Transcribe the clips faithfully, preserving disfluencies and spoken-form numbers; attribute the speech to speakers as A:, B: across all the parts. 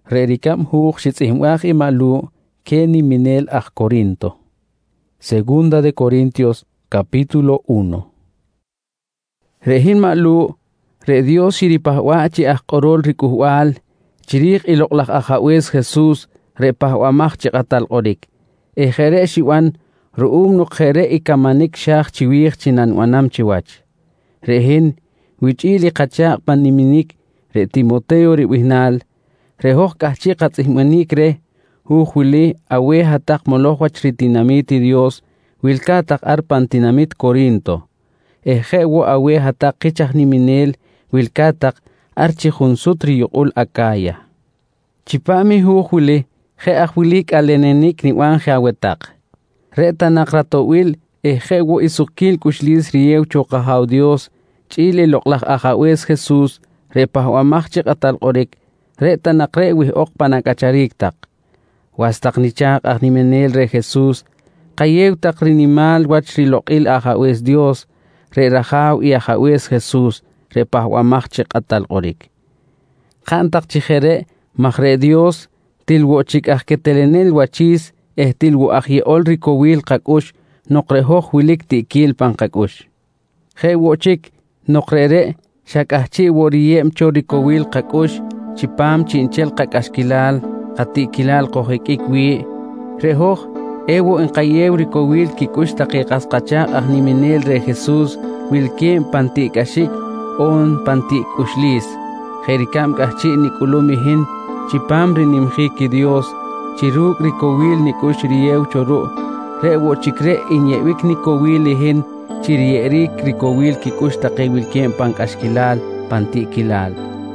A: Rerikam huj shitzihmwaj imalu keni minel aj Corinto. Segunda de Corintios capítulo uno. Rehin malu re Dios shiripahwachi aj qorol rikuhwal chirij iloqlaj ajawes Jesús re pahwamaj chiqatal qorik. Ejere shiwan ruum nuqjere ikamanik shaj chiwij chinanwanam chiwach. Rehin wichili qachaq paniminik re Timoteo riwihnal rehoj kahchi qatzihmanik re hujuili awe hatak molojwach ritinamiti Dios wilkatak arpantinamit Corinto. Ejewo awe hatak kichaj niminel wilkatak archijunsut riyuqul Acaya. Chipami hujuili je ajwilik alenenik niwan jawetak. Retanak ratowil ejewo isukil kushlis riew choqahaw Dios chile loqlaj ajawes Jesús repahwamaj chiqatal qorik retanak re wih oqpanakachariktak. Wastak nichaq ajnimenel re Jesús qayewtak rinimal wach riloqil ajawes Dios re rajaw y ajawes Jesús repahwamaj chiqatal qorik. Qantak chijere majre Dios tilwochik ajketelenel wachis eh tilwo ajyeol rikowil qakush noqrehoj wilik tikil panqakush. Jewochik noqrere shakahchi woriyem chorikowil qakush chipam chinchel qakashkilal qatikilal qojikikwi rehoj ewo enqayew rikowil kikush taqiqasqachaq ajniminel re Jesús wilkiem pantikashik on pantikushlis jerikam kahchi nikulumihin chipam rinimjiki Dios chiruk rikowil nikush riew choru rewo chikre inyewik nikowilihin chirierik rikowil kikush taqewilkiem pankashkilal pantikilal.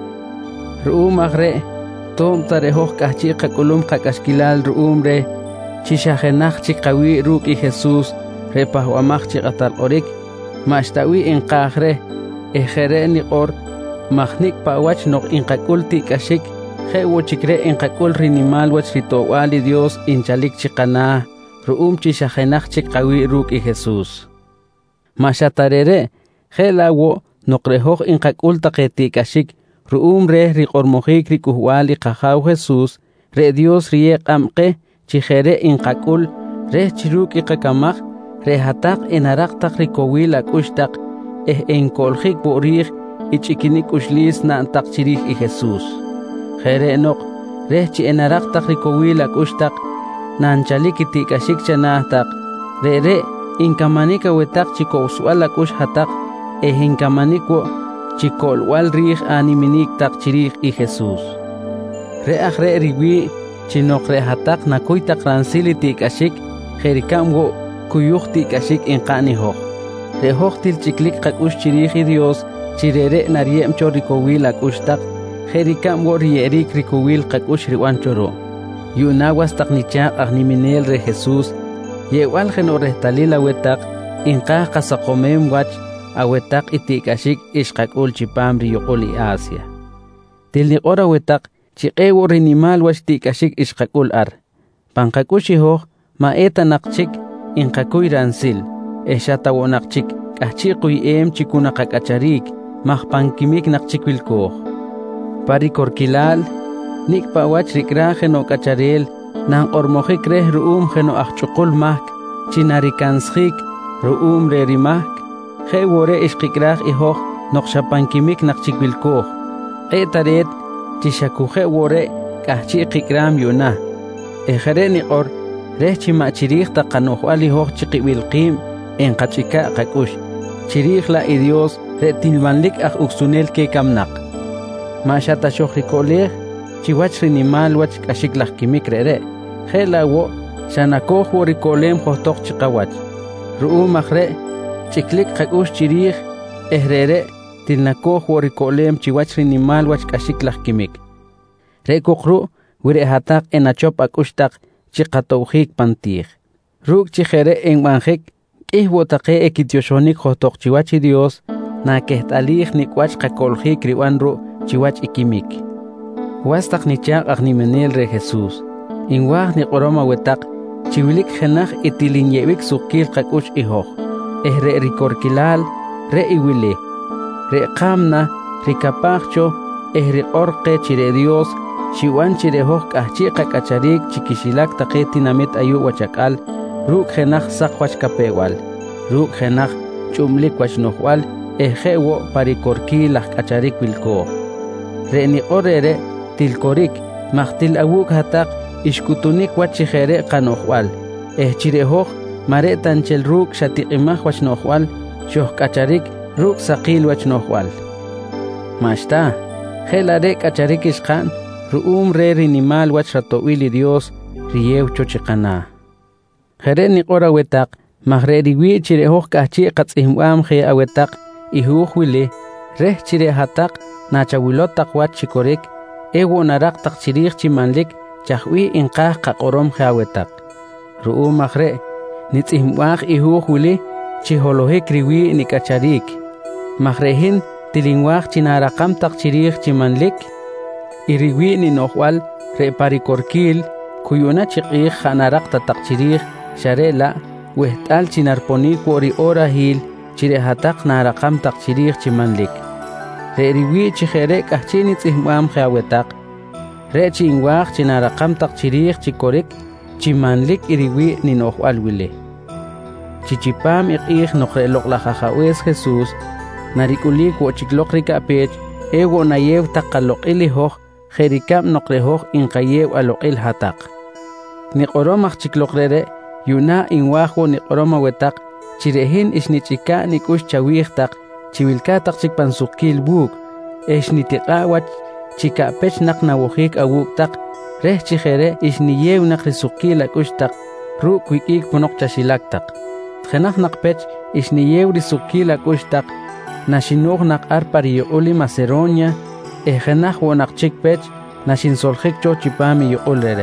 A: Ruum agre tom tarehoj kahchi qakulum qakashkilal ruum re chishajenaj chikawi ruki Jesús repahwamaj chiqatal qorik mashtawi inqajre ejere niqor majnik pawach noq inqakul tikashik jewo chikre inqakul rinimal wach ritowali Dios inchalik chiqana ruum chishajenaj chikawi ruki Jesús. Mashatarere jelawo noqrehoj inqakul taqetikashik ruum re riqormojik rikuhwali qajaw Jesús re Dios riek amqe chijere inqakul re chiruki qakamaj re hatak enaraqtaq rikowil akushtaq eh enkoljik borij ichikinik ushlis nantaq chirij i Jesús. Jere noq re chi enaraqtaq rikowil akushtaq nanchalik itikashik chanajtaq re re inkamanik awetaq chikowswal akush hatak eh inkamanik wo chikolwal rij animinik tak chirij i Jesús. Re ajre riwi chinok re hatak nakuy tak ransili tikashik jerikam wo kuyuj tikashik inqani hoj. Re hoj til chiklik qakush chirij i Dios chirere nariem cho rikowil akushtaq jerikam wo rierik rikowil qakush riwan choro. Yunawas tak nichaq ajniminel re Jesús yewal geno rehtalil awetak inqaj qasaqomem wach awetak itikashik ishqakul chipam riyuqul i Asia. Tilniqor awetak chiqewo rinimal wach tikashik ishqakul ar. Panqakushi hoj maeta naqchik inqakuy ransil. Eshatawo naqchik kahchiquy em chikuna qakacharik majpankimik naqchik wilkoj. Parikorkilal nikpa wach rikra geno kacharel nan ormojik reh ruum geno ajchuqul mahk chinarikansjik ruum re rimahk jewore ishqikraj ihoj noqshapankimik naqchikwilkoj qetaret chishakuje wore kahchi qikram yuna ejere niqor reh chimachirij taqanojwal ihoj chiqiwilqim enqachika qakush chirij la i Dios re tilmanlik aj uksunel ke kamnaq mashata shojrikolej chiwach rinimal wach kashiklaj kimik rere jelawo shanakoj worikolem jojtoq chiqawach ruum ajre chiklik qakush chirij ehrere tilnakoj worikolem chiwach rinimal wach kashiklaj kimik re kokru wire hatak enachop akushtaq chiqatowjik pantij ruk chijere enmanjik k'ih wotaqe ekityoxonik jojtoq chiwach i Dios nakehtalij nikwach qakoljik riwan ru chiwach ikimik. Wastaq nichaq ajnimenel re Jesús inwaj niqoroma wetaq chiwilik jenaj itilinyewik sukil qakush ihoj ehre rikorkilal re iwili re qamna rikapajcho ehre orqe chire Dios xiwan chirehoj k'ajchiqa k'acharik chikixilak taqe tinamit ayu wachak'al ruk' jenaj saq wach kapewal ruk' jenaj ch'umlik wach nojwal eje wo parikorki laj k'acharik wilkoj re niq'or rere tilkorik majtil awuk hataq ixkutunik wach chijere qanojwal eh chirehoj mare tanchel ruk' xatiqimaj wach nojwal xoj k'acharik ruk' saqil wach nojwal mashta jelare k'acharik ixqan ru'um re rinimal wach ratowili Dios riyew chochiqana jere niq'or awetaq majre riwi chirehoj k'ajchi qatz'ijmwam je awetaq ijuj wili rej chire hataq nachawilotaq wach chikorik ewo naraq taq chirij chimanlik chajwi inqaj qaq'orom je awetaq ru'um majre nitz'ijmwaj ijuj wili chiholojik riwi nik'acharik majrejin tilinwaj chinaraqam taq chirij chimanlik iriwi ninojwal re parikorkil kuyuna chiq'ij janaraq tataq chirij xarela weht'al chinarponik wori ora hil chire hataq naraqam taq chirij chimanlik re riwi chijere k'ajchi nitz'ijmwam je awetaq re chinwaj chinaraqam taq chirij chikorik chimanlik iriwi ninojwal wili chichipam iq'ij no'j re loq'laj ajawes Jesús narik'ulik wo'chikloq rika'pech ewo nayew taq qaloq'il ijoj jerikam no'j rejoj inqayew aloq'il hataq niq'orom aj chikloq rere yuna inwaj wo niq'orom awetaq chirejin ixnich'ika nik'ux chawij taq chiwilka taq chikpansukil wuk exnitiq'a wach chika'pech naq nawojik awuk taq rej chijere ixniyew naq risukil ak'ux taq ruk' wik'ik ponoq chaxilak taq tjenaj naq pech ixniyew risukil ak'ux taq naxinoj naq ar pariyoq'uli Macedonia ejenaj wo naq chik pech naxinsoljik cho chipam iyoq'ul rere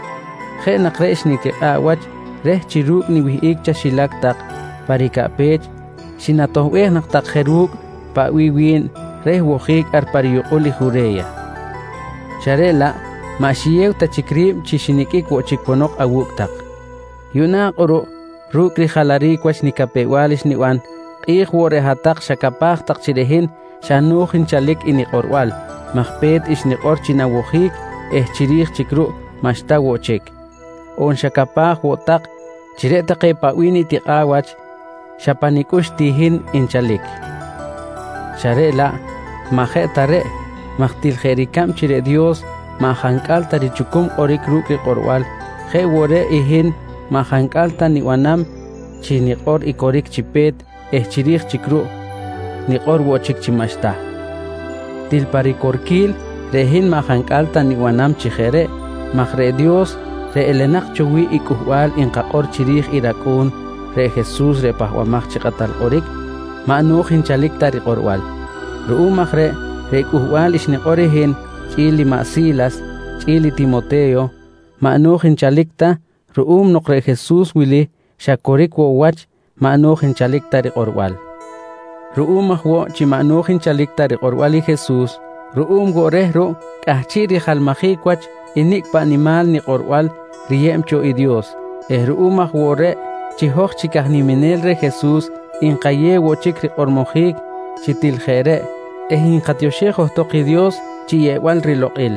A: je naq re ixnitiq'a wach rej chiruk niwij'ik chaxilak taq parika'pech xinatojb'ej naq taq jeruk pa'wi win rej wojik ar pariyoq'uli Judea xarela maxiyew tachikrib chixinik'ik wo'chik ponoq awuk taq yuna q'uru' ruk' rijalarik wach nikapewal ixniwan q'ij wo re hataq xakapaj taq chirejin xanuj inchalik iniq'orb'al majpet ixniq'or chinawojik eh chirij chikru' maxta wo'chik on xakapaj wo taq chire taqe pa'wi nitiq'a wach xapanik'ux tijin inchalik xarela maje tare' majtil jerikam chire Dios majank'al tarichukum q'orik ruk' riq'orb'al je wo re ijin majank'al taniwanam chiniq'or ikorik chipet eh chirij chikru' niq'or wo'chik chimaxta tilparikorkil rejin majank'al taniwanam chijere majre Dios re elenaq chowi ik'ujb'al inqaq'or chirij irak'un re Jesús re pajwamaj chiqatal q'orik ma'nuj inchalik tariq'orb'al ru'um majre re ik'ujb'al ixniq'or ijin ch'ili Ma'silas ch'ili Timoteo ma'nuj inchalik ta ru'um no'j re Jesús wili xakorik wo wach ma'nuj inchalik tariq'orb'al ru'um aj wo' chi ma'nuj inchalik tariq'orb'al i Jesús ru'um wo rej ru' k'ajchi rijalmajik wach inik pa'nimal niq'orb'al riyem cho i Dios eh ru'um aj wo re chijoj chikajniminel re Jesús inqayew wo'chik riq'ormojik chitiljere eh inqatyoxej ojtoq i Dios chiyeb'al riloq'il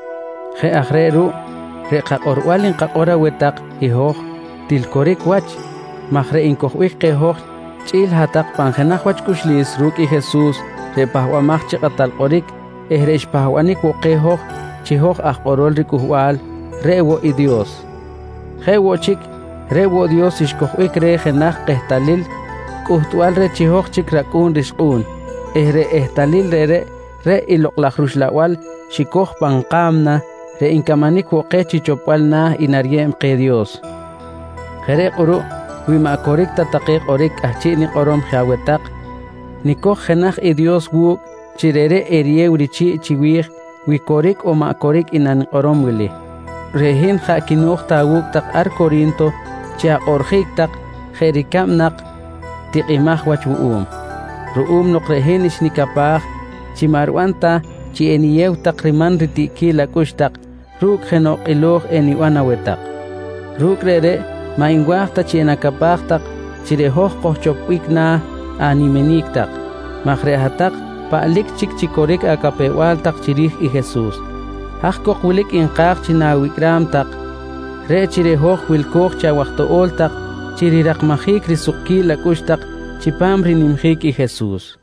A: je aj re ru' re qaq'orb'al inqaq'or awetaq ijoj tilkorik wach majre inkojb'ik qejoj ch'il hataq panjenaj wach kuxlis ruk' i Jesús re pajwamaj chiqatal q'orik eh re ixpajwanik wo qejoj chijoj ajq'orol rik'ujb'al re wo i Dios je wo'chik re wo Dios ixkojb'ik re jenaj qejtalil k'ujtb'al re chijoj chik rak'un rixq'un eh re ejtalil rere re iloq'laj ruxlab'al xikoj panqamna re inkamanik wo qej chichopb'al naj inaryem qe Dios jere q'uru' wi ma'korik tataqe q'orik k'ajchi niq'orom je awetaq nikoj jenaj i Dios wuk' chirere eryew richi' chiwij wi korik o ma'korik inaniq'orom wili rejin ja' kinoj ta awuk' taq ar Corinto chi aq'orjik taq jerikam naq tiq'imaj wach wu'um ru'um no'j rejin ixnikapaj chi marb'an ta chi eniyew taq riman riti'kil ak'ux taq ruk' jenoq'iloj eniwan awetaq ruk' rere ma inwaj ta chi enakapaj taq chirejoj qojchopb'ik na animenik taq majre hataq pa'lik chik chikorik akapewal taq chirij i Jesús Haqkoq wilik inqaq chinawikram taq. Re chirehoj wilkoj chawajtool taq. Chiriraqmajik risuqki lakush taq. Chipam rinimjik y Jesús.